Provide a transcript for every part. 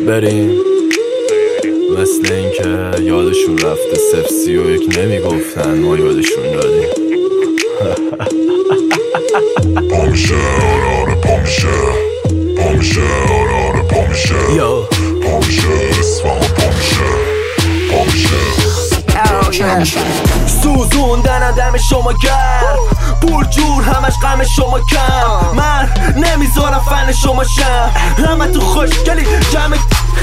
بریم مثل این که یادشون رفته 031 نمیگفتن ما یادشون دادیم. پامیشه آره پامیشه پامیشه آره پامیشه پامیشه اصفهان پامیشه سوزوندن دم شما گرم پول جور همش غم شما کم من نمیذارم فن شما شم همه تو خوشگلی جمع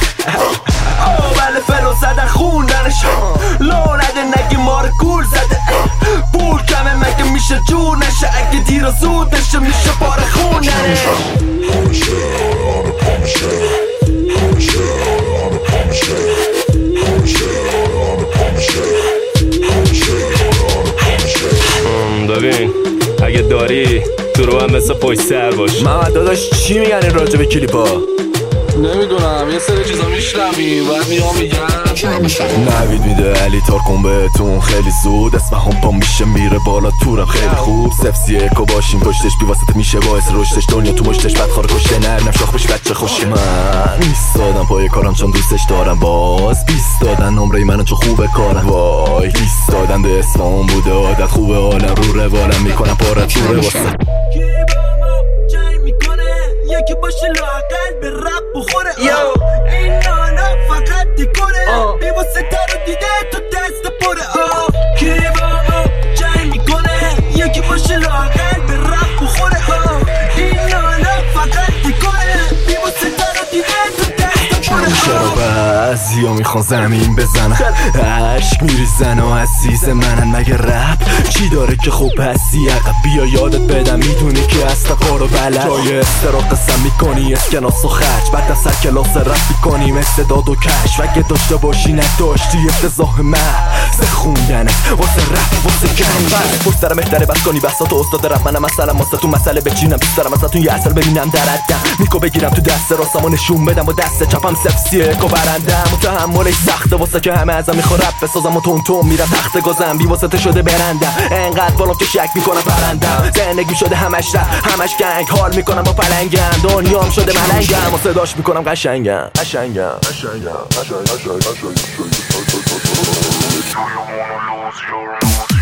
بله فلو زدن خوندنش لو نده نگی مار گول زده پول کمه مگه میشه جور نشه اگه دیر و زود نشه میشه بار خوندنش پامیشه آره پامیشه پامیشه آره پامیشه پامیشه آره پامیشه پامیشه آره پامیشه. ببین اگه داری تو رو هم مثل پشت سر باش. محمد داداش چی میگن این راجع به کلیپا؟ نمیدونم یه سری چیزا میشنویم بعد میگم نوید میده علی تارکن بهتون خیلی زود اصفهان پا میشه میره بالا تورم خیلی خوب 031 و باشیم پشتش بیواسطه میشه باعث رشدش دنیا تو مشتش بدخوار کشه نرم شاخ بشه بچه خوشه من ایستادم پای کارم چون دوستش دارم باز 20 دادن نمره منو چون خوبه کارم وای 20 دادن به اصفهان بوده عادت خوبه حالم رو روالم میکنم پارت توره واسه یکی باشه لااقل به رپ بخوره این نانا فقط دیکوره بیواسه رو دیده تو دست پره کی با ما جای میکنه یکی باشه لااقل به رپ بخوره این نانا فقط دیکوره بیواسه رو دیده تو دست پره چرا بعضیا میخوان زمین بزنن عشق میریزن و عزیز منن مگه رپ چی داره که خوب هستی عقب بیا یادت بدم میدونی که اصلا کارو بلد جای استرا قسم میکنی اسکناس و خرج بعد از سر کلاس رپ میکنیم استعداد و کش و اگه داشته باشی نداشتی افتضاح محض خوندنه واسه رپ واسه گنگ پشت سرم بهتره بس کنی بسات استاد رپ منم مثلا واسه تو مسئله بچینم دوست دارم ازتون یه اثر ببینم درردم میکو بگیرم تو دست راستم و نشون بدم با دست چپم 031 و برندم و تحملش سخته واسه که همه ازم میخوان رپ بسازم و تون میرم تخت گازم بی واسطه شده برندم انقدر بالام که شک میکنم پرندم زندگی شده همش رپ همش گنگ حال میکنم با پلنگم دنیام شده ملنگم و صداش میکنم قشنگم قشنگم